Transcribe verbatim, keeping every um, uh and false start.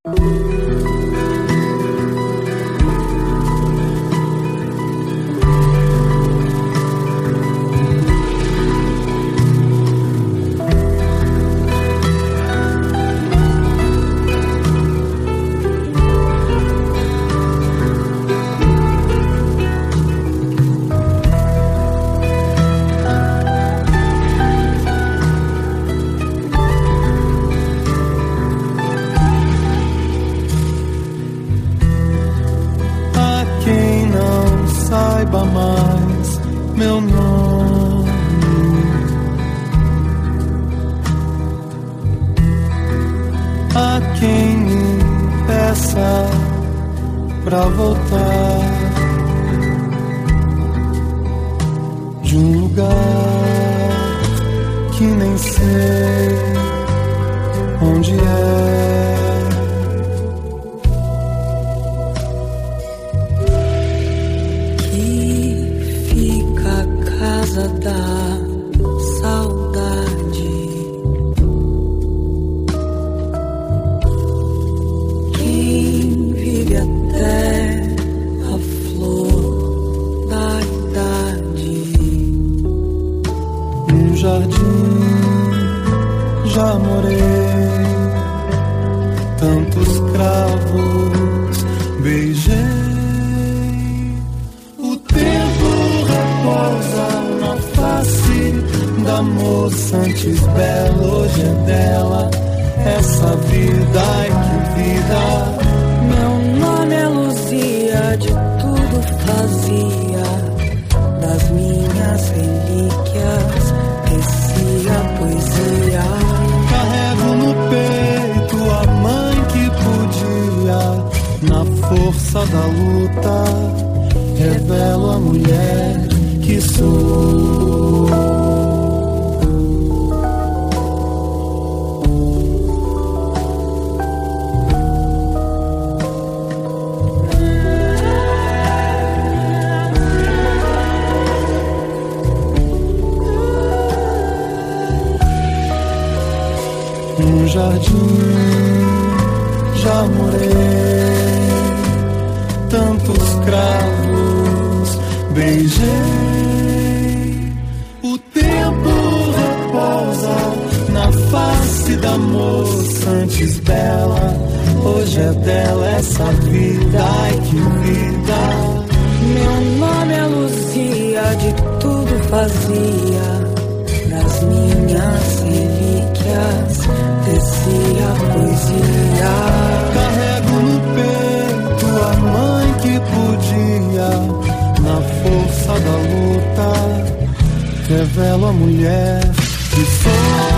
Mais meu nome, a quem me peça pra voltar de um lugar que nem sei onde é. Da saudade, quem vive até a flor da idade. Num jardim já morei, tantos cravos beijei. O tempo repousa na face da moça antes bela, hoje é dela essa vida, ai que vida. Meu nome é Luzia, de tudo fazia, das minhas relíquias tecia poesia. Carrego no peito a mãe que podia, na força da luta revelo a mulher que sou. Num jardim já morei, tantos cravos beijei. O tempo repousa na face da moça antes bela, hoje é dela essa vida, ai que vida. Meu nome é Luzia, de tudo fazia, das minhas relíquias tecia poesia. Carrego no peito a mãe que podia, na força da luta revelo a mulher que sou.